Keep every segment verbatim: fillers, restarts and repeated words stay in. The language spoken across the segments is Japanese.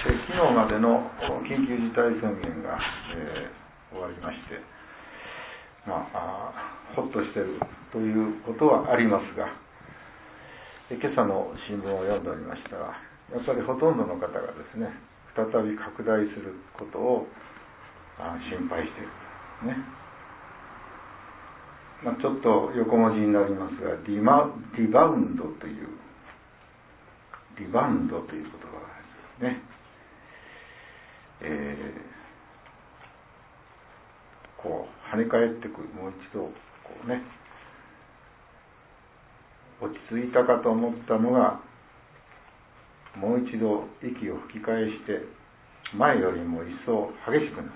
昨日までの緊急事態宣言が、えー、終わりまして、まあ、あほっとしているということはありますが、今朝の新聞を読んでおりましたら、やっぱりほとんどの方がですね、再び拡大することをあ心配しているね。まあ、ちょっと横文字になりますが、リマリバウンドというリバウンドという言葉がありますね。えー、こう跳ね返ってくる、もう一度こうね、落ち着いたかと思ったのが、もう一度息を吹き返して前よりも一層激しくなる。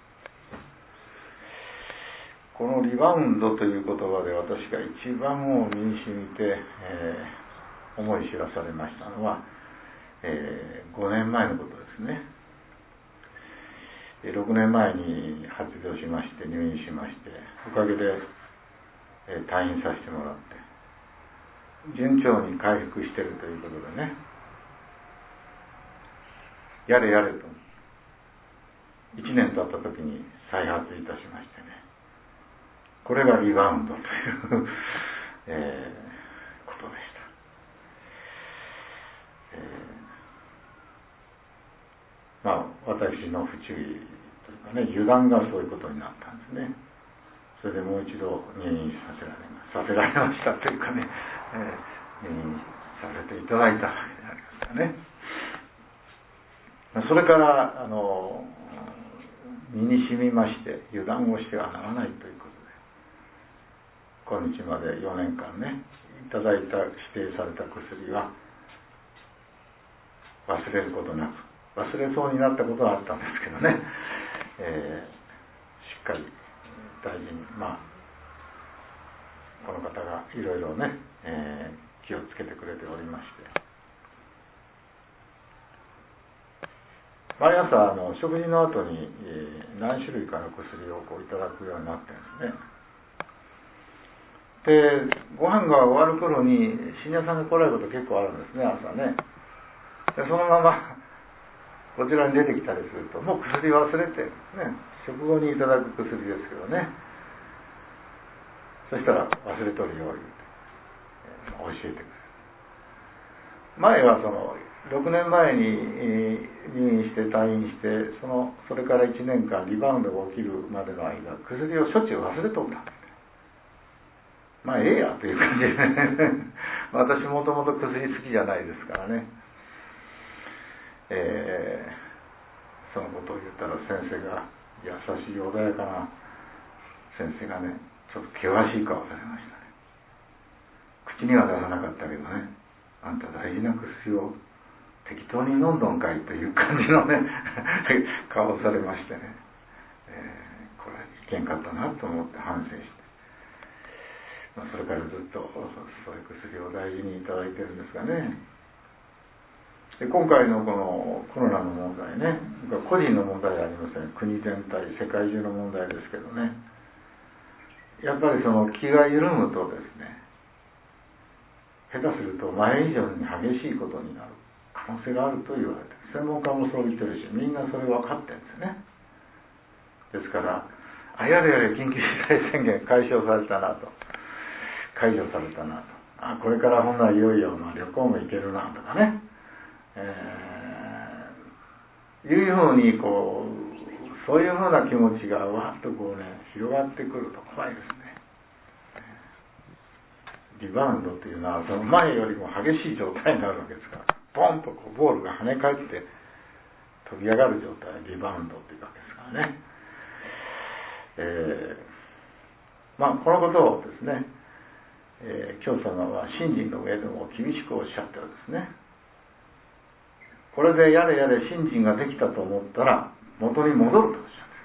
このリバウンドという言葉で私が一番もう身に染みて、えー、思い知らされましたのは、えー、ごねんまえのことですね。ろくねんまえに発病しまして入院しまして、おかげで、えー、退院させてもらって順調に回復しているということでね、やれやれといちねん経った時に再発いたしましてね、これがリバウンドという、えー、ことでした。えー、まあ私の不注意というかね、油断がそういうことになったんですね。それでもう一度入院させられまさせられましたというかね、えー、入院させていただいたわけでありますからね。それからあの身に染みまして、油断をしてはならないということで、今日までよねんかんねいただいた指定された薬は忘れることなく、忘れそうになったことはあったんですけどね、えー、しっかり大事に、まあこの方がいろいろね、えー、気をつけてくれておりまして、毎朝あの食事の後に、えー、何種類かの薬をこういただくようになってるんですね。で、ご飯が終わる頃に信者さんが来られること結構あるんですね、朝ね。で、そのままこちらに出てきたりすると、もう薬忘れて、ね、食後にいただく薬ですけどね。そしたら忘れとるように教えてくれる。前はそのろくねんまえに入院して退院して、そのそれからいちねんかんリバウンドが起きるまでの間、薬をしょっちゅう忘れとった。まあええやという感じでね私もともと薬好きじゃないですからね、えー、そのことを言ったら先生が、優しい穏やかな先生がね、ちょっと険しい顔をされましたね。口には出さなかったけどね、あんた大事な薬を適当に飲んどんかいという感じのね顔をされましてね、えー、これいけんかったなと思って反省して、まあ、それからずっとそういう薬を大事にいただいてるんですがね。で、今回のこのコロナの問題ね、個人の問題じゃありません、国全体世界中の問題ですけどね、やっぱりその気が緩むとですね、下手すると前以上に激しいことになる可能性があると言われて、専門家もそう言ってるし、みんなそれ分かってるんですね。ですからあやれやれ緊急事態宣言解消されたなと、解除されたなと、あこれからほんならいよいよまあ旅行も行けるなとかね、えー、いうふうにこうそういうふうな気持ちがわっとこうね広がってくると怖いですね。リバウンドっていうのはその前よりも激しい状態になるわけですから、ポンとこうボールが跳ね返って飛び上がる状態、リバウンドっていうわけですからね。えー、まあこのことをですね、えー、教祖様は信心の上でも厳しくおっしゃってるんですね。これでやれやれ信心ができたと思ったら元に戻るとおっしゃ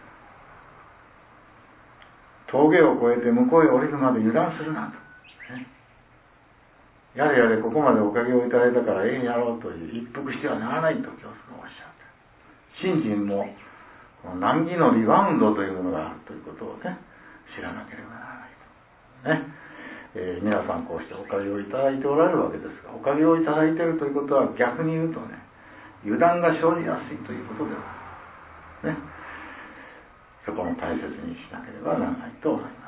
ってる。峠を越えて向こうへ降りるまで油断するなと、ね、やれやれここまでおかげをいただいたからええんやろうという一服してはならないと教祖がおっしゃってる。信心も難儀のリバウンドというものがあるということをね知らなければならないとね。えー、皆さんこうしておかげをいただいておられるわけですが、おかげをいただいているということは逆に言うとね、 油断が生じやすいということではね、そこも大切にしなければならないと思います。